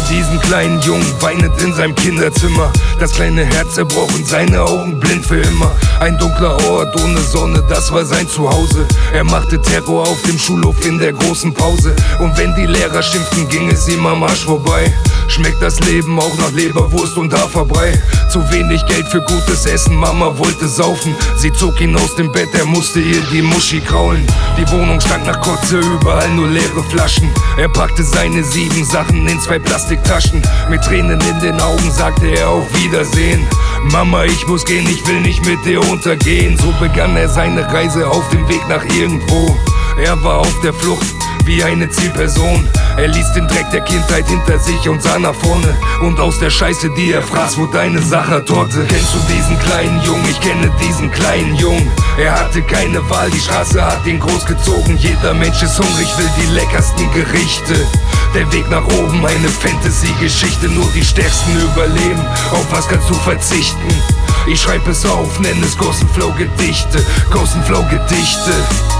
diesen kleinen Jungen, weinend in seinem Kinderzimmer. Das kleine Herz zerbrochen, seine Augen blind für immer. Ein dunkler Ort ohne Sonne, das war sein Zuhause. Er machte Terror auf dem Schulhof in der großen Pause. Und wenn die Lehrer schimpften, ging es ihm am Arsch vorbei. Schmeckt das Leben auch nach Leberwurst und Haferbrei? Zu wenig Geld für gutes Essen, Mama wollte saufen. Sie zog ihn aus dem Bett, er musste ihr die Muschi kraulen. Die Wohnung stank nach Kotze, überall nur leere Flaschen. Er packte seine 7 Sachen in 2 Plastiktaschen. Mit Tränen in den Augen sagte er auf Wiedersehen. Mama, ich muss gehen, ich will nicht mit dir untergehen. So begann er seine Reise auf dem Weg nach irgendwo. Er war auf der Flucht wie eine Zielperson. Er ließ den Dreck der Kindheit hinter sich und sah nach vorne. Und aus der Scheiße, die er fraß, wurde eine Sachertorte. Kennst du diesen kleinen Jungen? Ich kenne diesen kleinen Jungen. Er hatte keine Wahl, die Straße hat ihn großgezogen. Jeder Mensch ist hungrig, will die leckersten Gerichte. Der Weg nach oben, eine Fantasy-Geschichte. Nur die Stärksten überleben, auf was kannst du verzichten? Ich schreib es auf, nenn es Ghost & Flow Gedichte. Ghost & Flow Gedichte.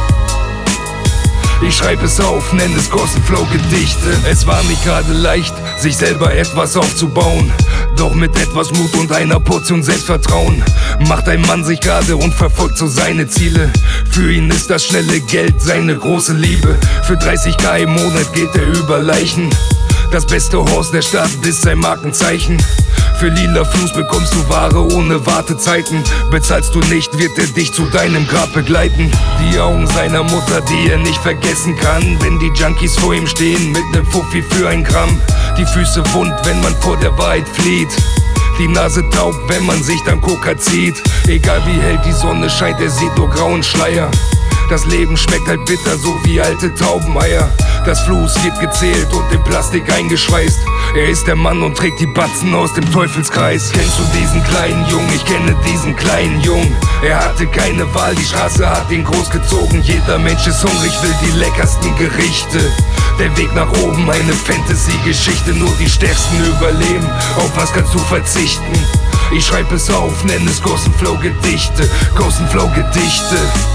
Ich schreib es auf, nenn es Ghost & Flow Gedichte. Es war nicht gerade leicht, sich selber etwas aufzubauen. Doch mit etwas Mut und einer Portion Selbstvertrauen macht ein Mann sich gerade und verfolgt so seine Ziele. Für ihn ist das schnelle Geld seine große Liebe. Für 30.000 im Monat geht er über Leichen. Das beste Horse der Stadt ist sein Markenzeichen. Für lila Fluss bekommst du Ware ohne Wartezeiten. Bezahlst du nicht, wird er dich zu deinem Grab begleiten. Die Augen seiner Mutter, die er nicht vergessen kann, wenn die Junkies vor ihm stehen mit nem Fuffi für 1 Gramm. Die Füße wund, wenn man vor der Wahrheit flieht. Die Nase taub, wenn man sich dann Coca zieht. Egal wie hell die Sonne scheint, er sieht nur grauen Schleier. Das Leben schmeckt halt bitter, so wie alte Taubeneier. Das Floß wird gezählt und in Plastik eingeschweißt. Er ist der Mann und trägt die Batzen aus dem Teufelskreis. Kennst du diesen kleinen Jungen? Ich kenne diesen kleinen Jungen. Er hatte keine Wahl, die Straße hat ihn großgezogen. Jeder Mensch ist hungrig, will die leckersten Gerichte. Der Weg nach oben, eine Fantasy-Geschichte. Nur die Stärksten überleben, auf was kannst du verzichten? Ich schreib es auf, nenn es Ghost & Flow Gedichte. Ghost & Flow Gedichte.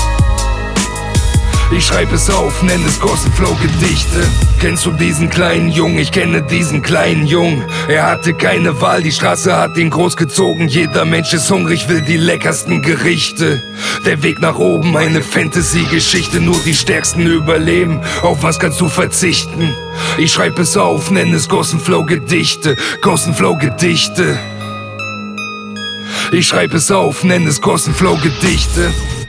Ich schreib es auf, nenn es Ghost & Flow Gedichte. Kennst du diesen kleinen Jungen? Ich kenne diesen kleinen Jungen. Er hatte keine Wahl, die Straße hat ihn großgezogen. Jeder Mensch ist hungrig, will die leckersten Gerichte. Der Weg nach oben, eine Fantasy-Geschichte. Nur die Stärksten überleben, auf was kannst du verzichten? Ich schreib es auf, nenn es Ghost & Flow Gedichte. Ghost & Flow Gedichte. Ich schreib es auf, nenn es Ghost & Flow Gedichte.